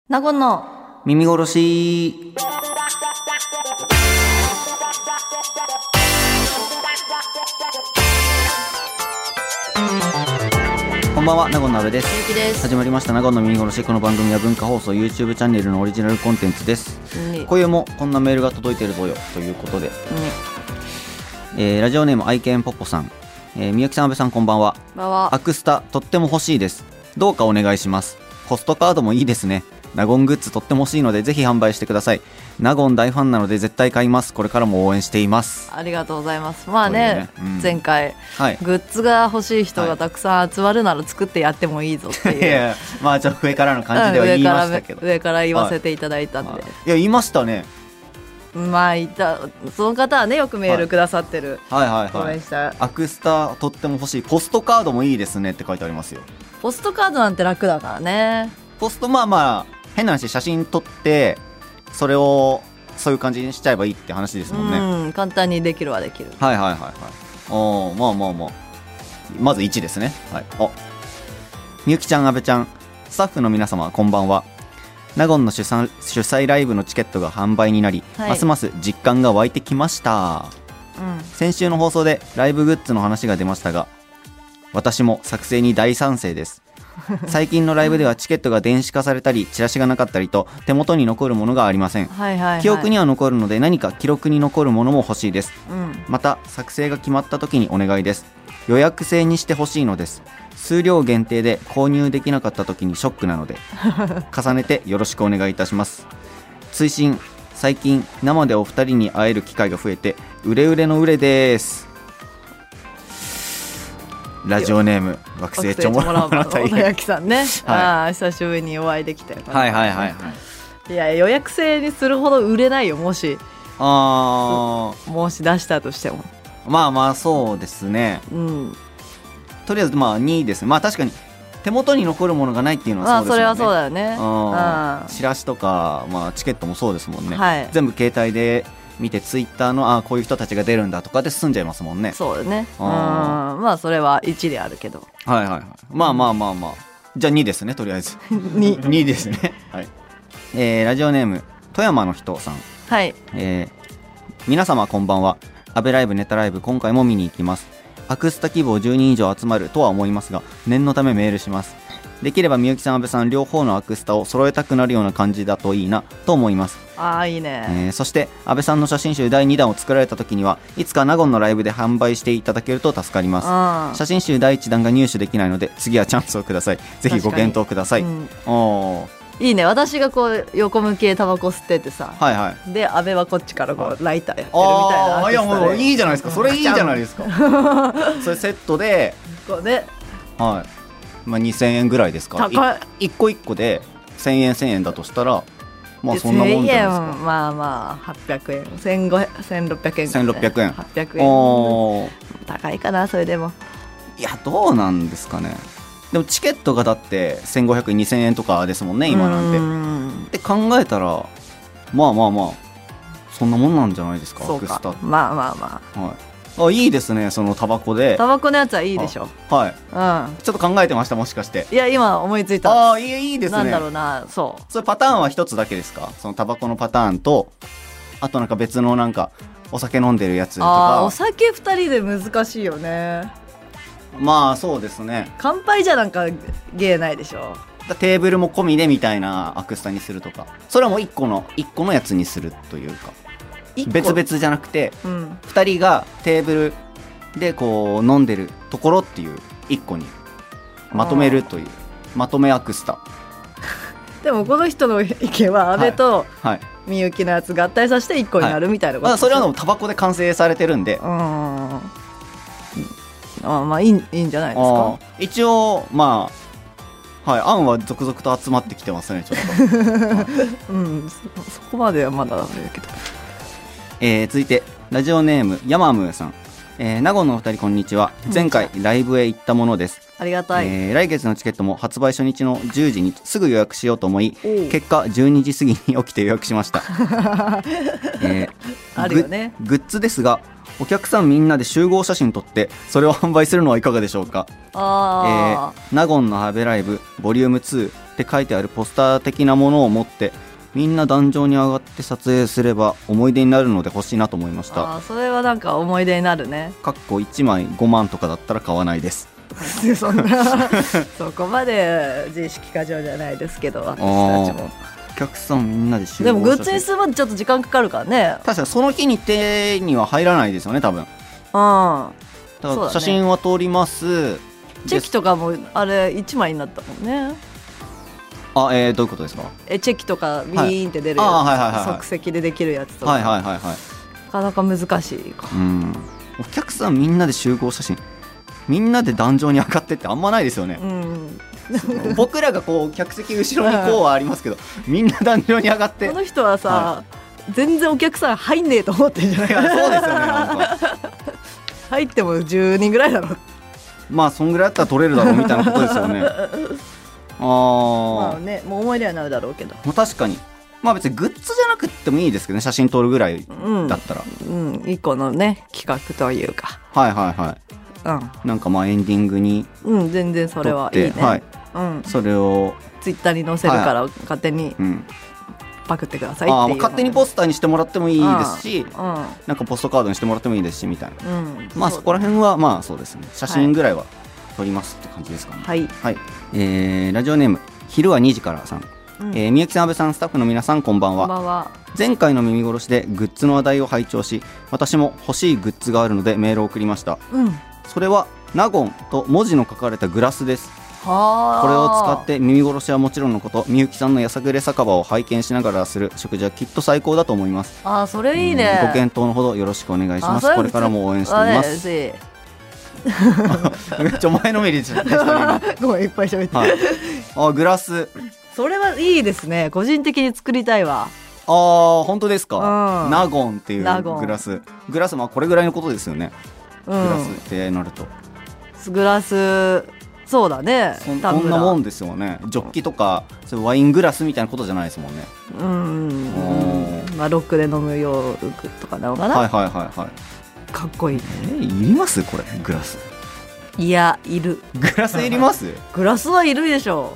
ナゴンの耳殺し。こんばんは、ナゴンの阿部です。 ゆうきです。 始まりましたナゴンの耳殺し。この番組は文化放送 YouTube チャンネルのオリジナルコンテンツです。今夜もこんなメールが届いてるぞよということで、ラジオネーム愛犬ポッポさん、みゆきさん、阿部さん、こんばんは。アクスタとっても欲しいです。どうかお願いします。ポストカードもいいですね。ナゴングッズとっても欲しいのでぜひ販売してください。ナゴン大ファンなので絶対買います。これからも応援しています。 ありがとうございます。まあね、前回、 はい、 グッズが欲しい人がたくさん集まるなら作ってやってもいいぞっていう、 いやまあちょっと上からの感じでは言いましたけど、 上から言わせていただいたんで、 いや言いましたね。 まあその方はね、よくメールくださってる、 アクスタとっても欲しい。ポストカードもいいですねって書いてありますよ。 ポストカードなんて楽だからね。 ポストまあ変な話、写真撮ってそれをそういう感じにしちゃえばいいって話ですもんね。 簡単にできるはできる。 はいまず1ですね。はい。みゆきちゃん、阿部ちゃん、スタッフの皆様、こんばんは。ナゴンの主催ライブのチケットが販売になり、ますます実感が湧いてきました。先週の放送でライブグッズの話が出ましたが、私も作成に大賛成です。最近のライブではチケットが電子化されたりチラシがなかったりと手元に残るものがありません。記憶には残るので何か記録に残るものも欲しいです。また作成が決まった時にお願いです。予約制にしてほしいのです。数量限定で購入できなかった時にショックなので重ねてよろしくお願いいたします。追伸、最近生でお二人に会える機会が増えてうれうれのうれです。ラジオネーム惑星チョモラマ小野焼さんね、久しぶりにお会いできたよ。いや、予約制にするほど売れないよ、もし出したとしても。まあそうですね、とりあえず2位ですね。確かに手元に残るものがないっていうのはそうですよね。 それはそうだよね。 チラシとか、チケットもそうですもんね、全部携帯で見てツイッターのこういう人たちが出るんだとかで済んじゃいますもんね。 そうだね。それは1であるけど、 まあじゃあ2ですね、とりあえず2ですね。ラジオネーム富山の人さん、皆様こんばんは。アベライブネタライブ、今回も見に行きます。アクスタ希望10人以上集まるとは思いますが、念のためメールします。できればみゆきさん、阿部さん両方のアクスタを揃えたくなるような感じだといいなと思います。 いいね。 そして阿部さんの写真集第2弾を作られた時にはいつかナゴンのライブで販売していただけると助かります。写真集第1弾が入手できないので次はチャンスをください。ぜひご検討ください。 いいね。私がこう横向きでタバコ吸っててさ、で阿部はこっちからこうライターやってるみたいな。 いやもういいじゃないですか。それいいじゃないですか。それセットでこうね、 2000円ぐらいですか。1個1個で1000円1000円だとしたらそんなもんじゃないですか。 800円1600円 1600円 800円高いかな。それでもいやどうなんですかね。でもチケットがだって1500円2000円とかですもんね、今なんて。って考えたらそんなもんなんじゃないですか。 そうか。 アクスタいいですね。そのタバコのやつはいいでしょ。 ちょっと考えてました、もしかして。 いや今思いついた。 いいですね。 なんだろうな。それパターンは一つだけですか。そのタバコのパターンと、あとなんか別のなんかお酒飲んでるやつとか。 お酒2人で難しいよね。 そうですね。 乾杯じゃなんか芸ないでしょ。 テーブルも込みでみたいなアクスタにするとか、それはもう1個のやつにするというか、別々じゃなくて、2人がテーブルでこう飲んでるところっていう1個にまとめるというまとめアクスタ。 でもこの人の意見は阿部とみゆきのやつ合体させて1個になるみたいなこと、 それはタバコで完成されてるんで、 いいんじゃないですか。 一応案は続々と集まってきてますね、ちょっと。 そこまではまだだけど。 続いてラジオネームヤマムーさん、名護のお二人こんにちは。前回ライブへ行ったものです。 ありがたい。 来月のチケットも発売初日の10時にすぐ予約しようと思い、結果12時過ぎに起きて予約しました。 あるよね。 グッズですが、お客さんみんなで集合写真撮ってそれを販売するのはいかがでしょうか。 納言のハベライブボリューム2 って書いてあるポスター的なものを持ってみんな壇上に上がって撮影すれば思い出になるので欲しいなと思いました。 あ、それはなんか思い出になるね。 かっこ1枚5万とかだったら買わないです。 そんなそこまで自意識過剰じゃないですけど、私たちもお客さんみんなで集合。 でもグッズにするまでちょっと時間かかるからね。 確かにその日に手には入らないですよね多分。だから写真は通ります、ね、 チェキとかもあれ1枚になったもんね。 どういうことですか？ チェキとかビーンって出るやつ、即席でできるやつとか、なかなか難しいか。 お客さんみんなで集合写真、みんなで壇上に上がってってあんまないですよね。僕らがこう客席後ろにこうはありますけどみんな壇上に上がって。 この人はさ、全然お客さん入んねえと思ってんじゃない？いやそうですよね。なんか入っても10人ぐらいだろ。 まあそんぐらいだったら取れるだろうみたいなことですよね。 まあね、もう思い出はなるだろうけど、 確かにまあ別にグッズじゃなくてもいいですけどね、写真撮るぐらいだったら、 一個のね企画というか、 なんかまあエンディングに全然それはいいね。 それをツイッターに載せるから勝手にパクってくださいっていう。 勝手にポスターにしてもらってもいいですし、なんかポストカードにしてもらってもいいですしみたいな、まあそこら辺はまあそうですね、写真ぐらいは撮りますって感じですかね。ラジオネーム昼は2時からさん、みゆきさん、阿部さん、スタッフの皆さん、こんばんは。前回の耳殺しでグッズの話題を拝聴し、私も欲しいグッズがあるのでメールを送りました。それは納言と文字の書かれたグラスです。これを使って耳殺しはもちろんのこと、みゆきさんのやさぐれ酒場を拝見しながらする食事はきっと最高だと思います。 それいいね。 ご検討のほどよろしくお願いします。これからも応援しています。めっちゃ前のめりでしたね。 ごめん、いっぱい喋って、 グラス、 それはいいですね。個人的に作りたいわ。 本当ですか？納言っていうグラス、まあこれぐらいのことですよね。グラスってなると、 グラス、そうだね。 そんなもんですよね。ジョッキとかそういうワイングラスみたいなことじゃないですもんね。 まあロックで飲むよとかなのかな。かっこいい。 いりますこれグラス？ いや、いる。 グラスいります？ グラスはいるでしょ。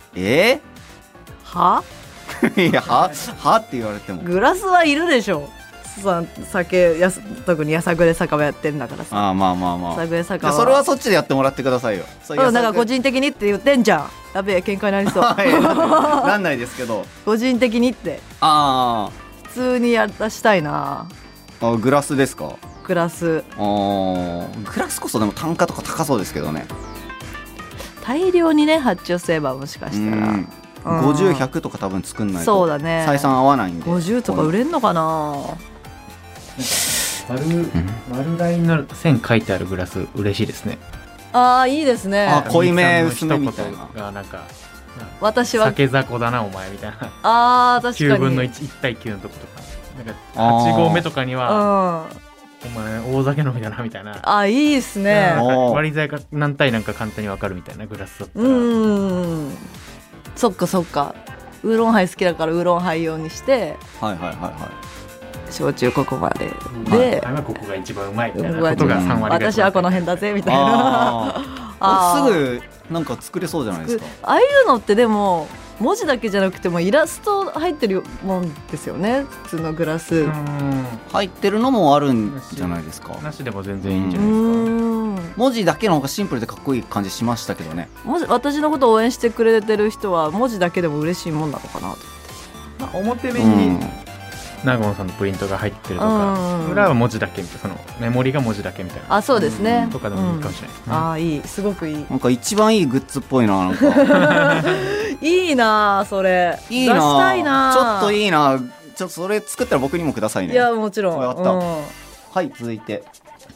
はいや、はって言われてもグラスはいるでしょ。酒特にやさぐれ酒場やってるんだからさ。 まあやさぐれ酒場、 それはそっちでやってもらってくださいよ。 なんか個人的にって言ってんじゃん。やべえ、喧嘩になりそう。 なんないですけど個人的にって普通にやらしたいな。 グラスですか？ グラスこそでも単価とか高そうですけどね。 大量にね発注すればもしかしたら 50、100とか多分作んないと採算合わないんで。 50とか売れんのかな。 丸ラインの線書いてあるグラス嬉しいですね。 いいですね。 濃いめ薄めみたいな。 なんか私は酒雑魚だなお前みたいな。 確かに 9分の 1対9のとことか、なんか8合目とかにはお前大酒飲みだなみたいな。 いいですね。 割り剤が何対なんか簡単に分かるみたいなグラスだったら。 そっか。ウーロンハイ好きだからウーロンハイ用にして、焼酎ここまでで、 ここが一番うまいみたいなことが3割私はこの辺だぜみたいな。 すぐなんか作れそうじゃないですか。 ああいうのってでも文字だけじゃなくてもイラスト入ってるもんですよね。普通のグラス入ってるのもあるんじゃないですか。 なしでも全然いいんじゃないですか。 文字だけの方がシンプルでかっこいい感じしましたけどね。 私のことを応援してくれてる人は文字だけでも嬉しいもんなのかなと。 表面に納言さんのプリントが入ってるとか、裏は文字だけみたいな、そのメモリが文字だけみたいな。 そうですね。 とかでもいいかもしれないですね。 いい、すごくいい。 なんか一番いいグッズっぽいな。なんかいいな、それ。 いいな。 出したいな。 ちょっといいな。ちょっとそれ作ったら僕にもくださいね。 いや、もちろん。 はい、続いて、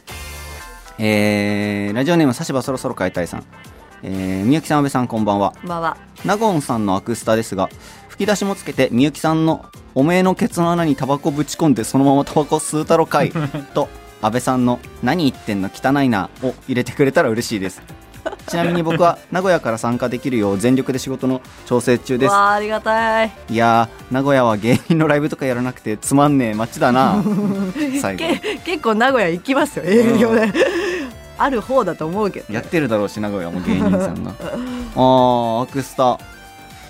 ラジオネームさしばそろそろ変えたいさん、みゆきさん、阿部さん、こんばんは。納言さんのアクスタですが、吹き出しもつけてみゆきさんのおめえのケツの穴にタバコぶち込んでそのままタバコ吸うたろかいと阿部さんの何言ってんの汚いなを入れてくれたら嬉しいです。ちなみに僕は名古屋から参加できるよう全力で仕事の調整中です。 ありがたい。 いやー、名古屋は芸人のライブとかやらなくてつまんねえ街だな。最後結構名古屋行きますよ、営業で。ある方だと思うけど、 やってるだろうし、名古屋も芸人さんがアクスタ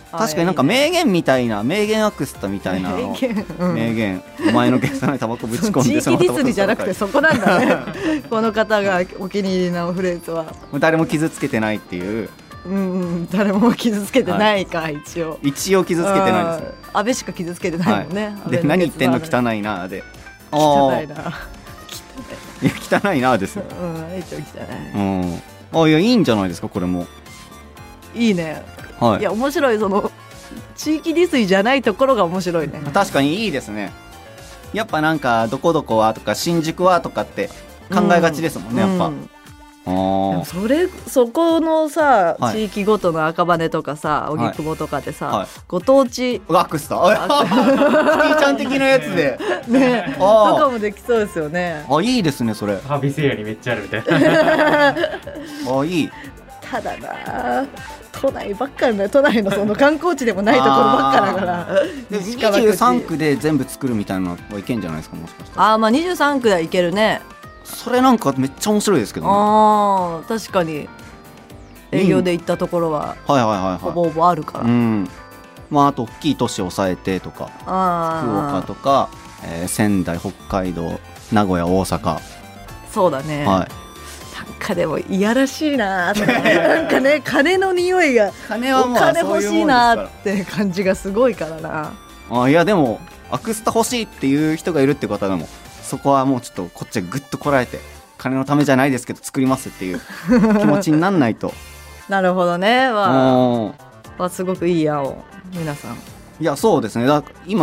確かになんか名言みたいな、名言アクスタみたいな名言、お前のゲストにタバコぶち込んで、 地域ディスりじゃなくてそこなんだねこの方がお気に入りのフレーズは誰も傷つけてないっていう。 誰も傷つけてないか、一応傷つけてないですね。 安倍しか傷つけてないもんね、 で何言ってんの汚いなで、 汚いな汚いなですよ。 一応汚い。いや、いいんじゃないですか、これもいいね。 はい、 いや面白い、その地域ディスりじゃないところが面白いね。 確かにいいですね。やっぱなんかどこどこはとか新宿はとかって考えがちですもんね、やっぱ。 でもそこのさ、 はい地域ごとの赤羽とかさ、荻窪とかでさ、 はいご当地アクスタキティちゃん的なやつでねとかもできそうですよね。 いいですねそれ。 サービスエリアにめっちゃあるみたいないい。 ただな、都内ばっかりだよ。都内のその観光地でもないところばっかだから 23区で全部作るみたいなのはいけんじゃないですか、もしかしたら。 まあ23区ではいけるね。 それなんかめっちゃ面白いですけどね。 確かに営業で行ったところはほぼほぼあるから、 まああと大きい都市を抑えてとか、福岡とか、仙台、北海道、名古屋、大阪。 そうだね、 はい、 なんかでもいやらしいなとかなんかね、金の匂いが、 金はもうお金欲しいなって感じがすごいからな。 いやでもアクスタ欲しいっていう人がいるってことは、でもそこはもうちょっとこっちはグッとこらえて、金のためじゃないですけど作りますっていう気持ちになんないとなるほどね。すごくいい案を皆さん。 いやそうですね。今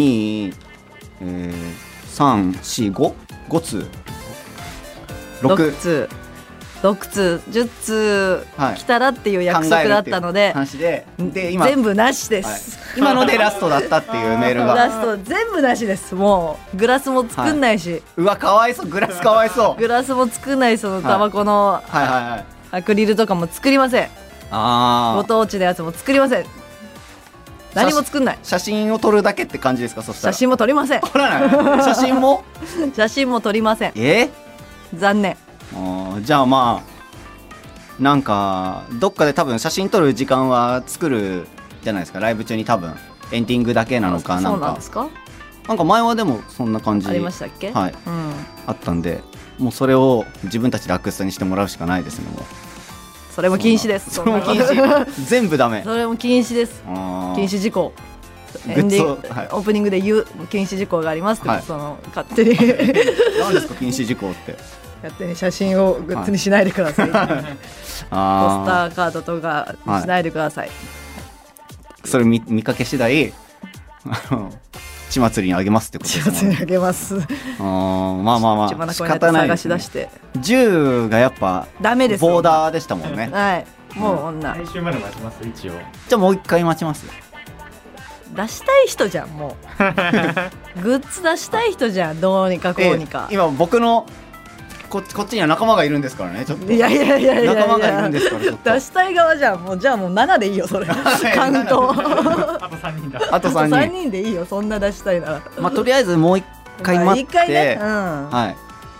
1、2、3、4、5通 6通10通来たらっていう約束だったので、今全部なしです、 今のでラストだったっていうメールがラスト全部なしです。もうグラスも作んないし、 うわかわいそう、グラスかわいそう、 グラスも作んない、そのタバコのアクリルとかも作りません。ご当地のやつも作りません。何も作んない。 写真を撮るだけって感じですか。そしたら写真も撮りません。 撮らない写真も写真も撮りません。残念。 じゃあまあなんかどっかで多分写真撮る時間は作るじゃないですか、ライブ中に。多分エンディングだけなのか、 そうなんですか。 なんか前はでもそんな感じありましたっけ。 はい、あったんで、もうそれを自分たちでアクスタにしてもらうしかないですね。もうそれも禁止です。 それも禁止全部ダメ。 それも禁止です。禁止事項。エンディング、オープニングで言う禁止事項がありますって、その勝手に何ですか禁止事項って。 勝手に写真をグッズにしないでください、ポスターカードとかにしないでください、 それ 見かけ次第血祭りにあげますってことですね。 血祭りにあげます。 まあ仕方ないですね。 探し出して 10がやっぱダメです。ボーダーでしたもんね。 はい、もう女来週まで待ちます。一応じゃあもう一回待ちます。 出したい人じゃん、もうグッズ出したい人じゃん、どうにかこうにか。 今僕のこっちには仲間がいるんですからね。ちょっといや仲間がいるんですから。 出したい側じゃん。もうじゃあもう7でいいよそれカウントあと3人だ。 あと3 人でいいよ、そんな出したいなら。 まあとりあえずもう一回待って、 はい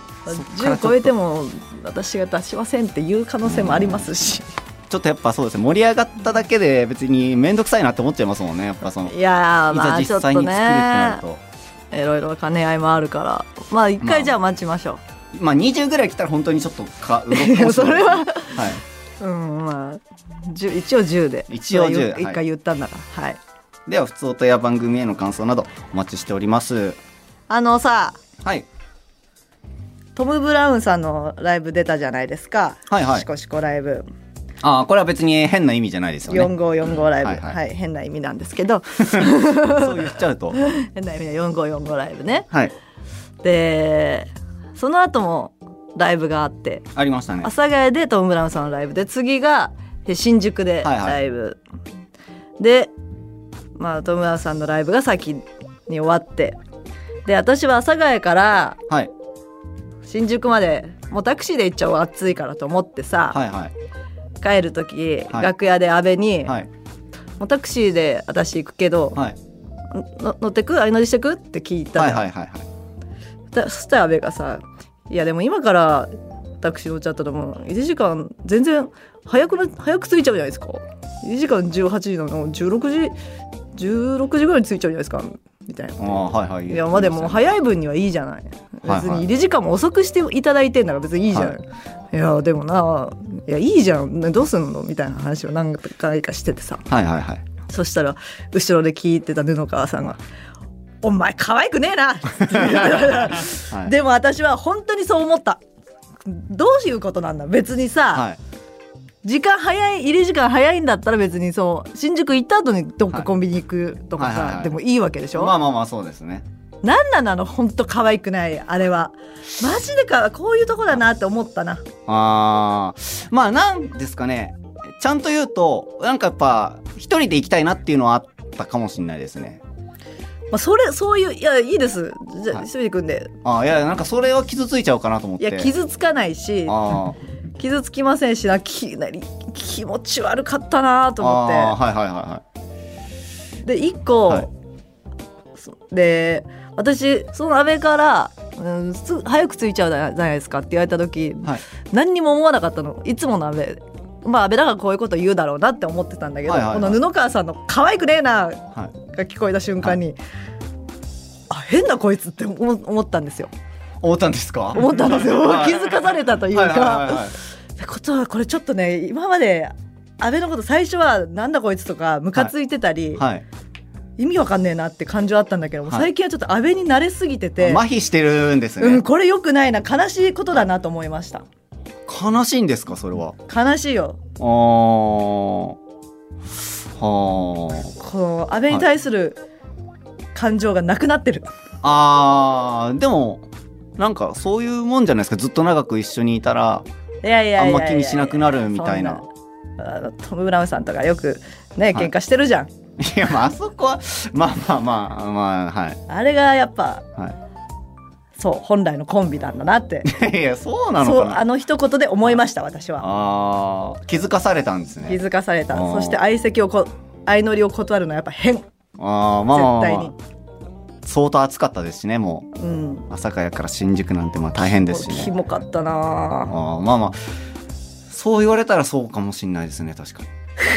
、10超えても私が出しませんっていう可能性もありますし、 ちょっとやっぱそうですね、盛り上がっただけで別に面倒くさいなって思っちゃいますもんね。やっぱそのいやまあ実際に作るってなるといろいろ兼ね合いもあるから、まあ一回じゃあ待ちましょう。 まあ20ぐらい来たら本当にちょっと動くそれははいまあ一応10で一回言ったんだから、はい。 では普通音や番組への感想などお待ちしております。 さ、 はい、 トム・ブラウンさんのライブ出たじゃないですか。シコシコライブ。 これは別に変な意味じゃないですよね。 4545ライブ、はい変な意味なんですけどそう言っちゃうと変な意味で4545ライブね。 はい。 でその後もライブがあって、 ありましたね。 阿佐ヶ谷でトム・ブラウンさんのライブで、次が新宿でライブ、で、まあ、トム・ブラウンさんのライブが先に終わって、で私は阿佐ヶ谷から新宿までもうタクシーで行っちゃおう、暑いからと思ってさ、帰る時、楽屋で阿部に、もうタクシーで私行くけど、乗ってく？相乗りしてく？って聞いたの。そしたら阿部がさ、いやでも今からタクシー乗っちゃったらもう1時間全然早く着いちゃうじゃないですか。1時間18時なの16時ぐらいに着いちゃうじゃないですかみたいな。 はいはい。 いやまあでも早い分にはいいじゃない。別に入り時間も遅くしていただいてんだから別にいいじゃない。いやでもいやいいじゃんどうすんのみたいな話を何回かしててさ。 はいはいはい。 そしたら後ろで聞いてた布川さんが「お前可愛くねえな」はい、でも私は本当にそう思った。どういうことなんだ別にさ、はい、入り時間早いんだったら別にそう新宿行った後にどっかコンビニ行くとかさ、はいはいはいはい、でもいいわけでしょ。 まあまあまあそうですね。 なんなの本当可愛くないあれはマジでこういうとこだなって思ったな。 まあなんですかね、ちゃんと言うとなんかやっぱ一人で行きたいなっていうのはあったかもしれないですね。 まあ、そういういやいいですじゃあ一人で行くんで。 いやなんかそれは傷ついちゃうかなと思って。 いや傷つかないし傷つきませんし気持ち悪かったなと思って。はいはいはいはい。で1個、はい、で私その安倍から、早く着いちゃうじゃないですかって言われた時、はい、何にも思わなかったの。いつもの安倍まあ安倍だからこういうこと言うだろうなって思ってたんだけど、はいはいはい、この布川さんの可愛くねえなが聞こえた瞬間に、はい、変なこいつって思ったんですよ。 思ったんですか？ 思ったんですよ気づかされたというか、はいはいはいはい、ことはこれちょっとね今まで安倍のこと最初はなんだこいつとかムカついてたり、はいはい、意味わかんねえなって感情あったんだけど、はい、最近はちょっと安倍に慣れすぎてて麻痺してるんですね、 これ良くないな悲しいことだなと思いました。 悲しいんですかそれは。 悲しいよ。この安倍に対する感情がなくなってる、 はい、でもなんかそういうもんじゃないですか。ずっと長く一緒にいたらあんま気にしなくなるみたいな。 トム・ブラウンさんとかよくね喧嘩してるじゃん、はい、 いやまああそこはまあはい。あれがやっぱ、はい、そう本来のコンビなんだなっていやそうなのかな。 あの一言で思いました私は。 気づかされたんですね。 気づかされた。そして相乗りを断るのはやっぱ変。絶対に相当暑かったですしね。もう、阿佐ヶ谷から新宿なんてまあ大変ですしね。 キモかったな。 まあそう言われたらそうかもしれないですね確かに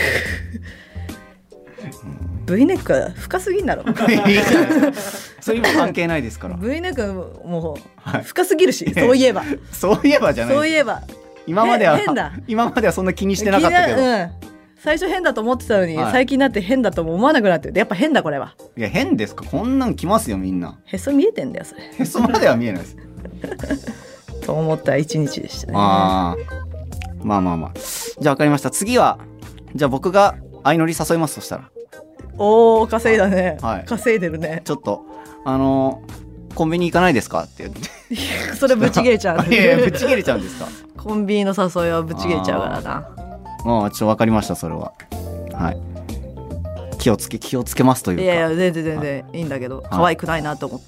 V ネックは深すぎんだろそれ今関係ないですから。 V ネックもう深すぎるし、はい、そういえばそういえばじゃない。 そういえば今まではそんな気にしてなかったけど、 最初変だと思ってたのに、はい、最近になって変だとも思わなくなってやっぱ変だこれは。 いや変ですか。こんなん来ますよみんな。 へそ見えてんだよそれ。 へそまでは見えないですと思った一日でしたね。 まあじゃあ分かりました。次はじゃあ僕が相乗り誘います。そしたらおー稼いだね、はい、稼いでるね。 ちょっとコンビニ行かないですかって言ってそれぶち切れちゃういやぶち切れちゃうんですか。 コンビニの誘いはぶち切れちゃうからな。 ちょっと分かりましたそれは。はい気をつけますというか。 いや全然いいんだけど、はい、可愛くないなと思った。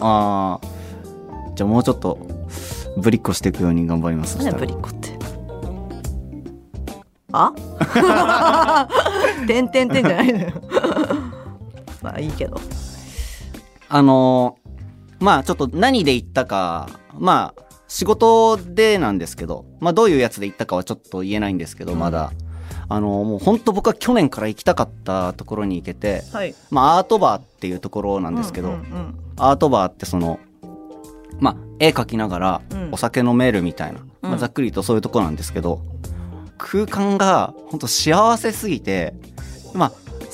じゃあもうちょっとぶりっこしていくように頑張ります。 何ぶりっこっててんじゃないのよまあいいけどまあちょっと何で行ったかまあ仕事でなんですけど、まあどういうやつで行ったかはちょっと言えないんですけど、まだもう本当僕は去年から行きたかったところに行けて、はい、まあアートバーっていうところなんですけど、アートバーってまあ絵描きながらお酒飲めるみたいな、まあ、ざっくりとそういうところなんですけど、空間が本当幸せすぎて、まあ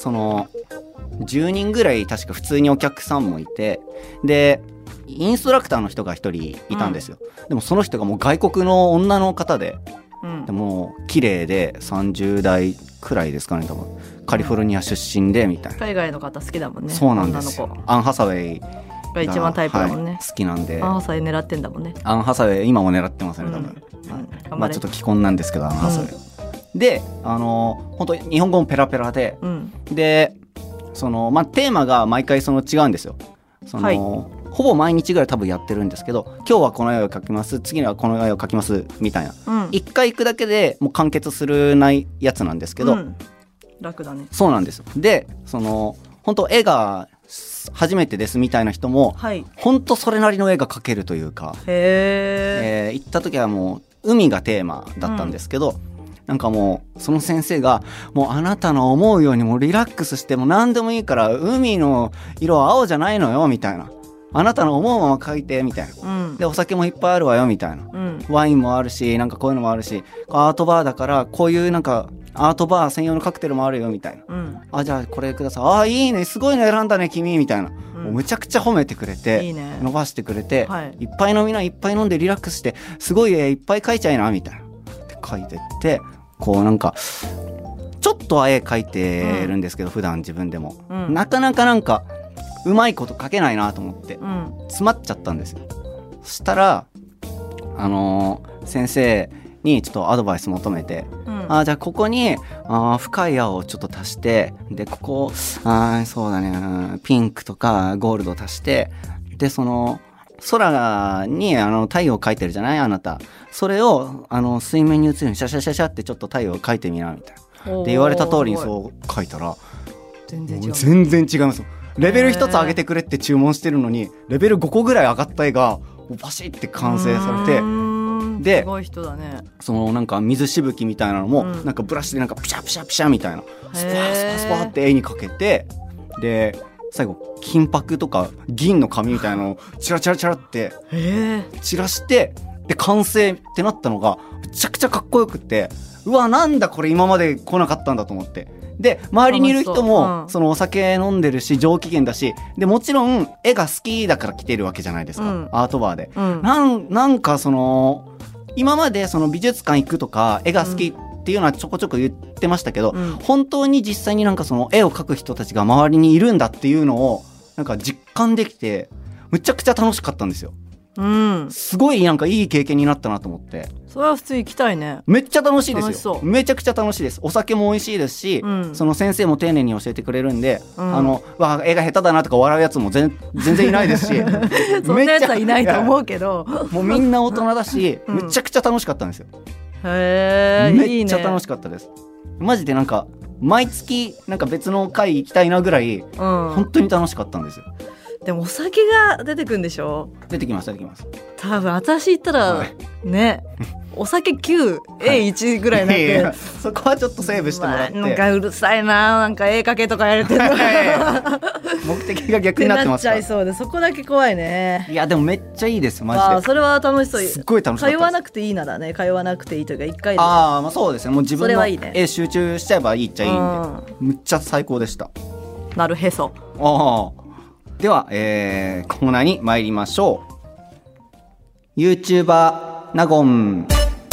10人ぐらい確か普通にお客さんもいて、でインストラクターの人が1人いたんですよ、でもその人がもう外国の女の方で、でも綺麗で30代くらいですかね多分。カリフォルニア出身でみたいな。 海外の方好きだもんね。 そうなんですよ。アン・ハサウェイが一番タイプだもんね、 はい、好きなんで。 アン・ハサウェイ狙ってんだもんね。 アン・ハサウェイ今も狙ってますね多分、まあちょっと既婚なんですけどアン・ハサウェイ、で本当日本語もペラペラで、でまあテーマが毎回違うんですよ。はい、ほぼ毎日ぐらい多分やってるんですけど、今日はこの絵を描きます、次はこの絵を描きますみたいな、1回行くだけでもう完結するないやつなんですけど、 楽だね。 そうなんですよ。で本当絵が初めてですみたいな人も、はい、本当それなりの絵が描けるというか、行った時はもう海がテーマだったんですけど、なんかもうその先生がもうあなたの思うようにもうリラックスしても何でもいいから海の色は青じゃないのよみたいな、あなたの思うまま書いてみたいな、でお酒もいっぱいあるわよみたいな、ワインもあるしなんかこういうのもあるし、アートバーだからこういうなんかアートバー専用のカクテルもあるよみたいな、あじゃあこれください、いいねすごいの選んだね君みたいな、もうむちゃくちゃ褒めてくれて、いいね、伸ばしてくれて、いっぱい飲みないっぱい飲んでリラックスしてすごいいっぱい書いちゃいなみたいなって書いてって、こうなんかちょっとは絵描いてるんですけど、普段自分でも、なかなかなんかうまいこと描けないなと思って、詰まっちゃったんですよ。そしたら先生にちょっとアドバイス求めて、じゃあここに深い青をちょっと足して、でここそうだねピンクとかゴールド足して、でその空に太陽描いてるじゃないあなた、それを水面に映るようにシャシャシャシャってちょっと太陽描いてみなみたいなで言われた通りにそう描いたら全然違います。レベル1つ上げてくれって注文してるのにレベル5個ぐらい上がった絵がバシッて完成されて、ですごい人だね。 そのなんか水しぶきみたいなのも、なんかブラシでなんかピシャピシャピシャみたいなスパースパースパーって絵にかけて、で最後金箔とか銀の紙みたいなのをチラチラチラって散らして、で完成ってなったのがめちゃくちゃかっこよくて、うわなんだこれ今まで来なかったんだと思って、で周りにいる人もそのお酒飲んでるし上機嫌だし、でもちろん絵が好きだから来てるわけじゃないですか、アートバーで、なんかその今までその美術館行くとか絵が好きっていうのはちょこちょこ言ってましたけど、本当に実際になんかその絵を描く人たちが周りにいるんだっていうのをなんか実感できて、むちゃくちゃ楽しかったんですよ。すごいなんかいい経験になったなと思って。 それは普通に行きたいね。 めっちゃ楽しいですよ。めちゃくちゃ楽しいです。お酒も美味しいですし、その先生も丁寧に教えてくれるんで、絵が下手だなとか笑うやつも全然いないですしそんなやつはいないと思うけどもうみんな大人だし、めちゃくちゃ楽しかったんですよ。めっちゃ楽しかったです。マジでなんか毎月なんか別の会行きたいなぐらい、本当に楽しかったんですよ。 でもお酒が出てくるんでしょ。 出てきます出てきます。 多分私行ったら、ねお酒9、A1 ぐらいになって、 そこはちょっとセーブしてもらって、 なんかうるさいな、なんか絵かけとかやれてる目的が逆になってますか。 なっちゃいそうで、そこだけ怖いね。 いやでもめっちゃいいですマジで。 それは楽しそう。 すっごい楽しかったです。 通わなくていいならね、通わなくていいというか1回で。 まあそうですね、もう自分の絵集中しちゃえばいいっちゃいいんで、めっちゃ最高でした。 なるへそ。 では、コーナーに参りましょう。 YouTuber ナゴン。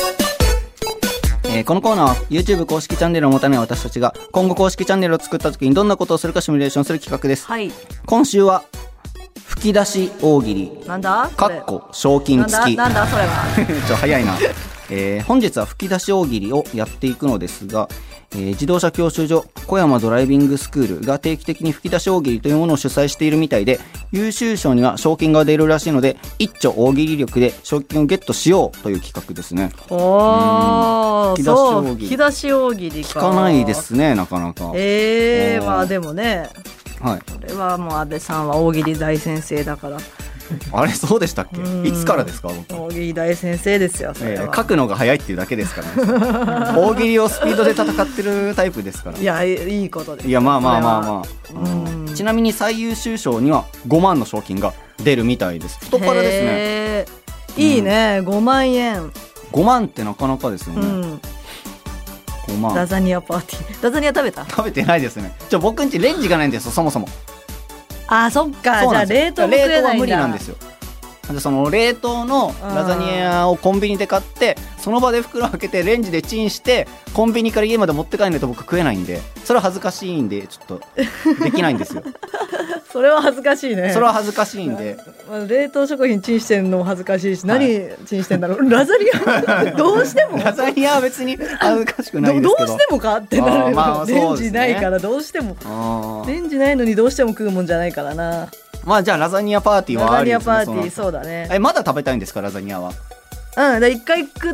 このコーナーは YouTube 公式チャンネルを持たない私たちが今後公式チャンネルを作った時にどんなことをするかシミュレーションする企画です。今週は吹き出し大喜利なんだかっこ賞金付きなんだそれはちょっと早いな。本日は吹き出し大喜利をやっていくのですが、自動車教習所小山ドライビングスクールが定期的に吹き出し大喜利というものを主催しているみたいで、優秀賞には賞金が出るらしいので一丁大喜利力で賞金をゲットしようという企画ですね。 吹き出し大喜利か。 聞かないですねなかなか。 まあでもね、これはもう安倍さんは大喜利大先生だからあれそうでしたっけ。いつからですか。 大喜利大先生ですよ。それは書くのが早いっていうだけですからね大喜利をスピードで戦ってるタイプですから。 いやいいことです。 いやまあちなみに最優秀賞には5万の賞金が出るみたいです。太っ腹ですね。いいね、5万円。 5万ってなかなかですよね。5万。 ラザニアパーティー。ラザニア食べてないですね。僕んちレンジがないんですよそもそも。 そっか。じゃあ冷凍も食えないんだ。 冷凍は無理なんですよ。でその冷凍のラザニアをコンビニで買ってその場で袋開けてレンジでチンしてコンビニから家まで持って帰らないと僕食えないんで、それは恥ずかしいんでちょっとできないんですよそれは恥ずかしいね。 それは恥ずかしいんで冷凍食品チンしてんのも恥ずかしいし、何チンしてんだろうラザニアどうしてもラザニアは別に恥ずかしくないですけどどうしてもかってなるよ。レンジないからどうしても。レンジないのにどうしても食うもんじゃないからな。 じゃあラザニアパーティーはありですね。 ラザニアパーティーそうだね。 まだ食べたいんですかラザニアは。 一回食って、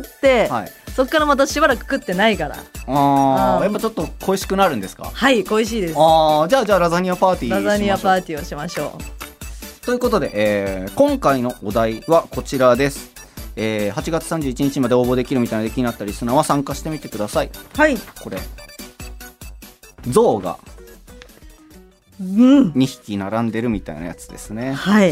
そっからまたしばらく食ってないから。 やっぱちょっと恋しくなるんですか。 はい恋しいです。 じゃあラザニアパーティーしましょう。 ラザニアパーティーをしましょうということで、今回のお題はこちらです。 8月31日まで応募できるみたいなので気になったリスナーは参加してみてください。 はい。 これ象が2匹並んでるみたいなやつですね。 はい、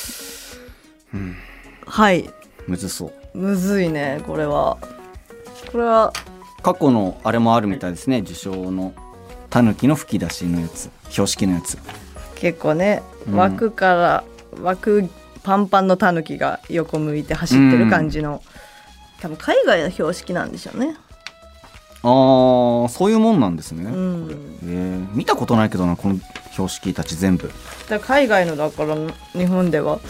はい。 むずそう。 むずいね。これは過去のあれもあるみたいですね。受賞のタヌキの吹き出しのやつ、標識のやつ結構ね、枠パンパンのタヌキが横向いて走ってる感じの、多分海外の標識なんでしょうね。 そういうもんなんですね。見たことないけどな、この標識たち全部。 だ海外のだから日本では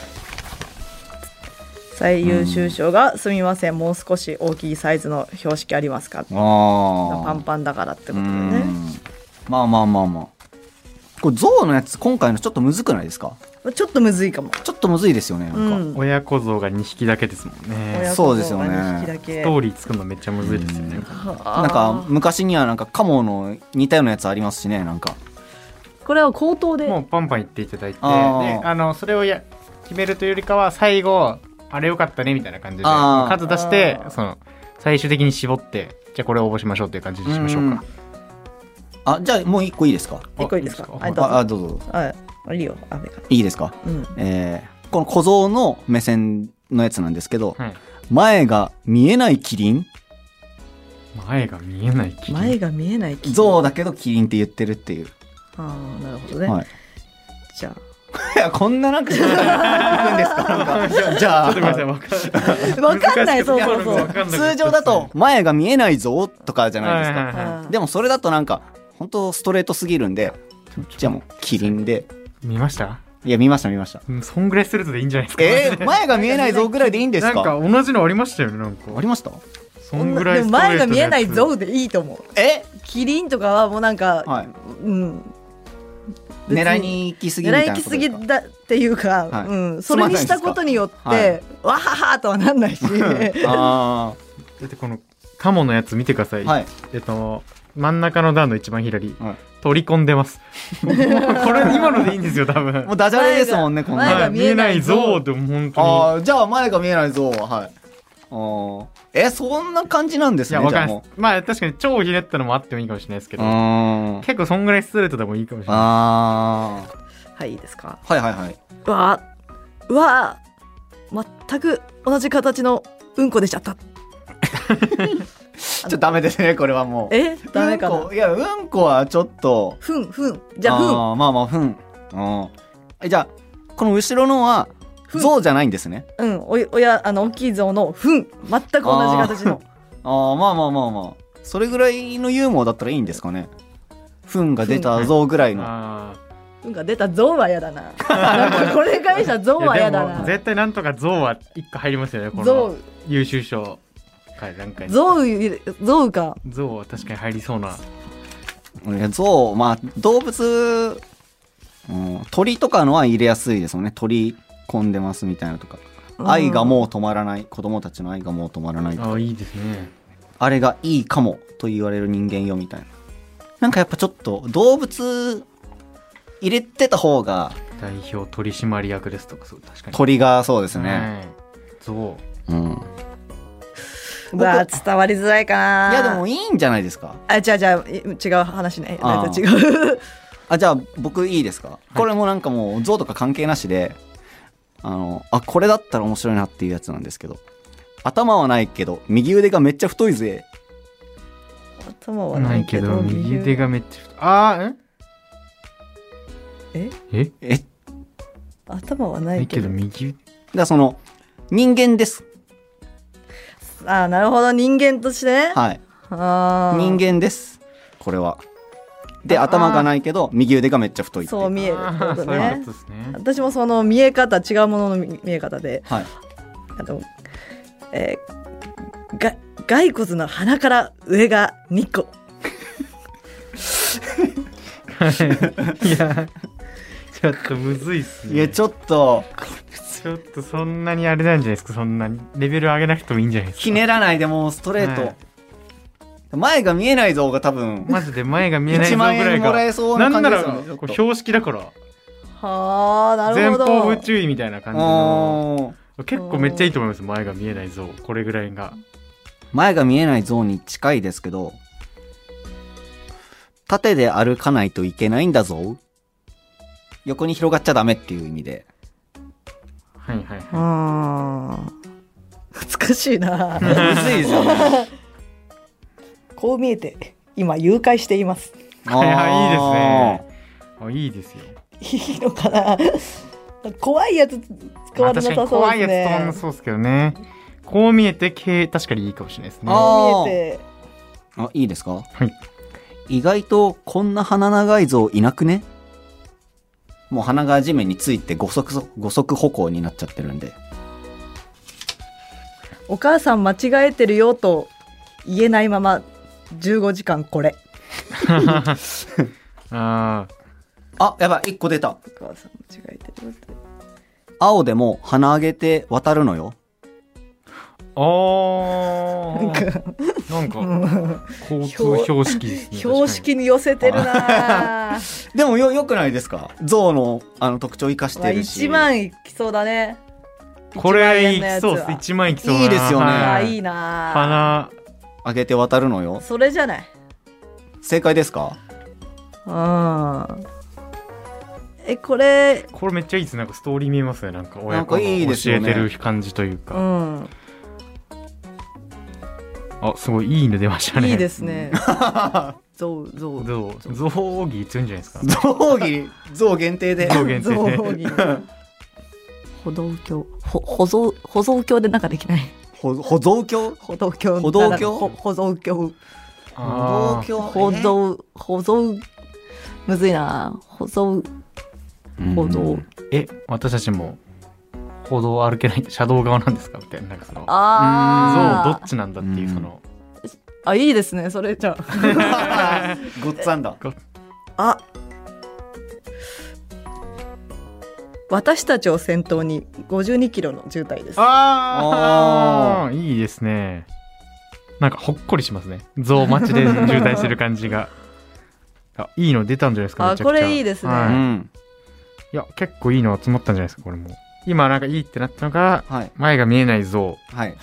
最優秀賞が、すみませんもう少し大きいサイズの標識ありますか、パンパンだからってことでね。 まあこれ象のやつ今回のちょっとむずくないですか？ ちょっとむずいかも。 ちょっとむずいですよね。なんか親子象が2匹だけですもんね。 そうですよね。 ストーリー作るのめっちゃむずいですよね。 なんか昔にはなんかカモの似たようなやつありますしね。なんかこれは口頭でもうパンパン言っていただいて、でそれを決めるというよりかは最後あれよかったねみたいな感じで数出して、その最終的に絞って、じゃあこれを応募しましょうっていう感じにしましょうか。 じゃあもう一個いいですか？ 一個いいですか？ どうぞ。 いいよ、 いいですか？この小象の目線のやつなんですけど、前が見えないキリン。 前が見えないキリン。 象だけどキリンって言ってるっていう。 なるほどね。じゃあいや、こんななんか行くんですか？じゃあちょっとごめんなさい、 分かんない。そう通常だと前が見えないぞとかじゃないですか。でもそれだとなんか本当ストレートすぎるんで、じゃあもうキリンで。 見ました？ いや見ました。 そんぐらいするとでいいんじゃないですか？ 前が見えないぞぐらいでいいんですか？ なんか同じのありましたよね。なんかありました？ そんぐらいでも前が見えないぞでいいと思う。キリンとかはもうなんか、 狙いに行き過ぎみたいなことですか？狙い行き過ぎだっていうか、それにしたことによってわははとはなんないし。だってこのカモのやつ見てください。真ん中の段の一番左、取り込んでます。これ今のでいいんですよ多分。 もうダジャレですもんね。こんな前が見えないぞでも本当に。 じゃあ前が見えないぞはそんな感じなんですね。 いや、わかんない。まあ確かに超ひねったのもあってもいいかもしれないですけど、結構そんぐらいストレートでもいいかもしれない。 はい、いいですか？ はい。 うわ全く同じ形のうんこ出ちゃった。 ちょっとダメですね、これはもう。 ダメかな。 いや、うんこはちょっと。 じゃあまあ、じゃあ、この後ろのは、象じゃないんですね。 大きい象の全く同じ形の。 まあ。それぐらいのユーモアだったらいいんですかね。糞が出た象ぐらいの。 糞が出た象は嫌だな。なんかこれがいいさ、象は嫌だな。 絶対なんとか象は1個入りますよね、この優秀賞。 象か。 象は確かに入りそうな。 象、まあ動物、鳥とかのは入れやすいですもんね。鳥込んでますみたいなとか。愛がもう止まらない、子供たちの愛がもう止まらないとか。 いいですね。 あれがいいかもと言われる人間よみたいな。なんかやっぱちょっと動物入れてた方が。 代表取締役ですとか、そう、確かに鳥がそうですね。 象。 伝わりづらいかな。 いやでもいいんじゃないですか。 じゃあ違う話ね。違う。 じゃあ僕いいですか？これもなんかもう象とか関係なしで、これだったら面白いなっていうやつなんですけど、頭はないけど右腕がめっちゃ太いぜ。 頭はないけど右腕がめっちゃ頭はないけど右腕。 だその人間です。 なるほど、人間としてね。 人間です。これは。で頭がないけど右腕がめっちゃ太いって。 そう見える。私もその見え方、違うものの見え方で、骸骨の鼻から上が2個。 いやちょっとむずいっすね。 いやちょっとそんなにあれなんじゃないですか。そんなにレベル上げなくてもいいんじゃないですか。 ひねらないでもうストレート、前が見えない像が多分マジで前が見えない像ぐらいが1万円もらえそうな感じですよね。 なんなら標識だから。 なるほど。 前方不注意みたいな感じの。 結構めっちゃいいと思います。前が見えない像、これぐらいが前が見えない像に近いですけど、縦で歩かないといけないんだぞ、横に広がっちゃダメっていう意味で。 はいはいはい。 難しいな。 むずいですよね。 こう見えて今誘拐しています。 いや、いいですね。いいですよ。 いいのかな。怖いやつ使われなさそうですね。 怖いやつ使わなそうですけどね。こう見えて確かにいいかもしれないですね。 こう見えて。 いいですか。 はい。 意外とこんな鼻長い像いなくね。もう鼻が地面について五足歩行になっちゃってるんで。 お母さん間違えてるよと言えないまま15時間これ。 やばい、1個出た。 お母さん間違えてるよって。 青でも鼻上げて渡るのよ。 なんか交通標識ですね。 標識に寄せてるな。 でもよくないですか。象の特徴生かしてるし。 1万いきそうだね。 これいきそうです。1万いきそう。 いいですよね。 いいな。 鼻上げて渡るのよ。 それじゃない。 正解ですか。 これめっちゃいいです。なんかストーリー見えますね。なんか親子が教いいですよね。 えてる感じというか。すごいいいの出ましたね。 いいですね。象義強いんじゃないですか。 象限定で。 歩道橋、歩道橋でなんかできない。 歩道橋。 歩道橋。むずいな。 私たちも歩道歩けない車道側なんですかみたいな、なんかその象どっちなんだっていう、そのいいですね。それじゃあごっつぁんだ。 私たちを先頭に52キロの渋滞です。 いいですね。なんかほっこりしますね。象待ちで渋滞してる感じが。いいの出たんじゃないですか。めちゃくちゃこれいいですね。 いや、結構いいの集まったんじゃないですか。これも今なんかいいってなったのが、前が見えない像。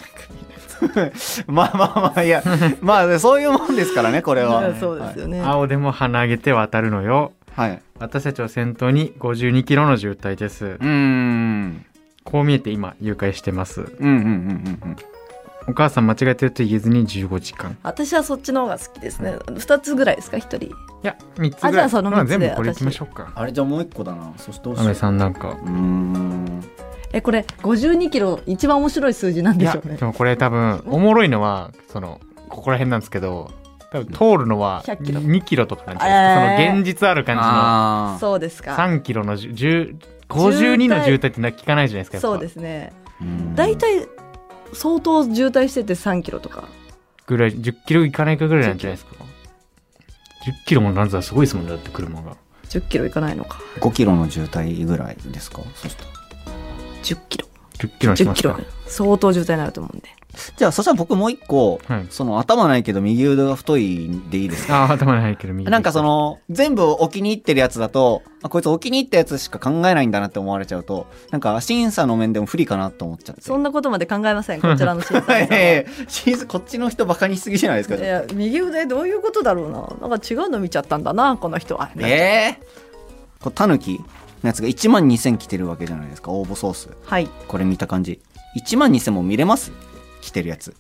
まあいや、そういうもんですからね、これは。 そうですよね。 青でも鼻上げて渡るのよ。私たちを先頭に52キロの渋滞です。こう見えて今誘拐してます。お母さん間違えてると言えずに15時間。 私はそっちの方が好きですね。2つぐらいですか、1人。いや、3つぐらい。 じゃあその3つで全部これいきましょうか。 じゃあもう1個だな。そしてどうしよう。 アメさんなんかこれ52キロ一番面白い数字なんでしょうね。 でもこれ多分おもろいのはここら辺なんですけど、多分通るのは2キロとかなんじゃないですか。その現実ある感じの。 そうですか。 3キロの52の渋滞って聞かないじゃないですか。 そうですね。だいたい相当渋滞してて3キロとかぐらい、10キロいかないかぐらいなんじゃないですか。10キロもなんざすごいですもんね。だって車が 10キロいかないのか。 5キロの渋滞ぐらいですか。そしたら 10キロにしますか。 相当渋滞になると思うんで。 じゃあそしたら僕もう一個、頭ないけど右腕が太いでいいですか。 頭ないけど右腕。 なんか全部置きに行ってるやつだと、こいつ置きに行ったやつしか考えないんだなって思われちゃうと、なんか審査の面でも不利かなと思っちゃって。 そんなことまで考えません、こちらの審査員こっちの人バカにしすぎじゃないですか。 いや、右腕どういうことだろうな。なんか違うの見ちゃったんだな、この人は。 これタヌキのやつが12000来てるわけじゃないですか、応募総数。これ見た感じ12000も見れます、来てるやつ。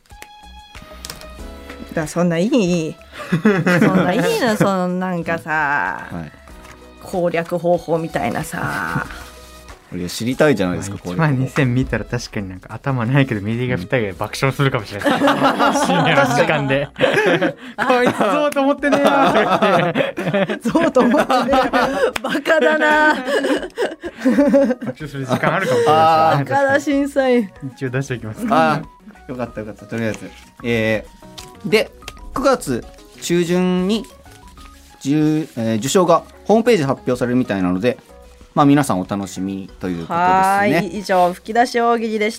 そんないいそんないいの、そのなんかさ、攻略方法みたいなさ。 いや、知りたいじゃないですか。 12000見たら確かになんか頭ないけど右が2人で爆笑するかもしれない。深夜の時間でこいつ象と思ってねえ象と思ってねえ、バカだな。 爆笑する時間あるかもしれない。 バカだ審査員。 一応出しておきます。 よかったよかった。とりあえずで9月中旬に受賞がホームページで発表されるみたいなので、皆さんお楽しみということですね。 以上、吹き出し大喜利でした。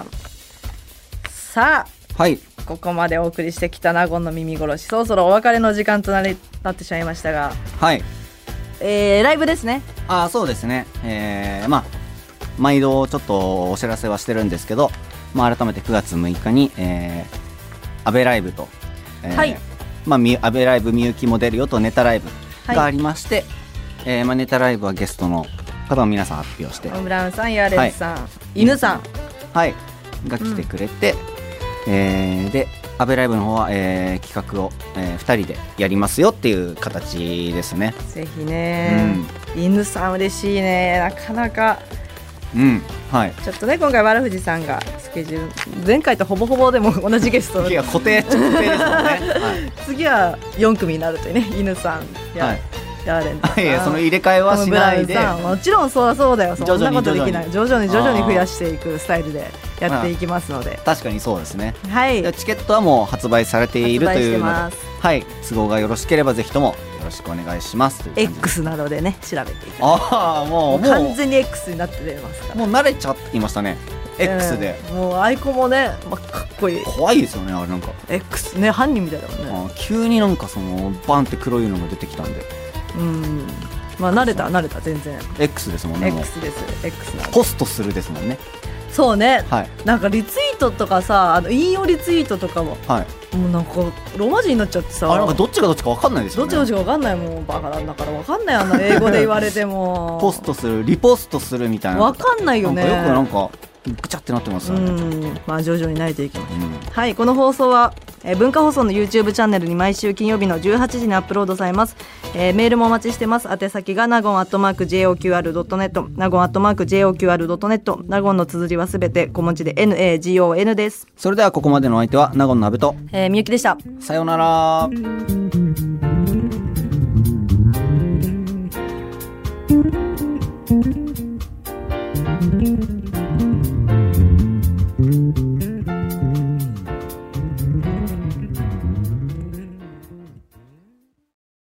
さあ、ここまでお送りしてきた納言の耳殺し、そろそろお別れの時間となってしまいましたが、ライブですね。 そうですね。 毎度ちょっとお知らせはしてるんですけど、改めて9月6日に、アベライブと、 はい、 アベライブみゆきも出るよとネタライブがありまして、ネタライブはゲストの方を皆さん発表して、 ブラウンさん、ヤレンさん、犬さん、 はいが来てくれて、でアベライブの方は、企画を、2人でやりますよっていう形ですね。 ぜひね、犬さん嬉しいね、なかなか。 はい、 ちょっとね今回わらふじさんがスケジュール前回とほぼほぼでも同じゲスト次は固定ですもんね、 次は4組になるというね、犬さんや、ヤーレンさん、 いやその入れ替えはしないで、 もちろんそうだよ、そんなことできない、徐々に増やしていくスタイルでやっていきますので、 確かにそうですね。 はい、 チケットはもう発売されているというので、はい、都合がよろしければぜひともよろしくお願いしますという。 X などでね調べていただいて、もう完全に X になって出ますから、 もう慣れちゃいましたね、X で、 もうアイコンもね、かっこいい、 怖いですよね、あれなんか X ね、犯人みたいだもんね。 急になんかそのバンって黒いのが出てきたんで、 慣れた全然 X ですもんね。 X です、X なんでポストするですもんね。 そうね、なんかリツイートとかさ、引用リツイートとかも、もうなんかローマ字になっちゃってさ、 なんかどっちがどっちか分かんないですよね。 どっちがどっちか分かんないもん、バカなんだから分かんない、あんな英語で言われてもポストする、リポストするみたいな分かんないよね。 よくなんかぐちゃってなってますよね。 徐々に慣れていきます。はい、この放送は文化放送の YouTube チャンネルに毎週金曜日の18時にアップロードされます。メールもお待ちしてます。宛先がnagon@joqr.net、nagon@joqr.net、ナゴンの綴りはすべて小文字で NAGON です。 それではここまでのお相手はナゴンの阿部とみゆきでした。 さようなら。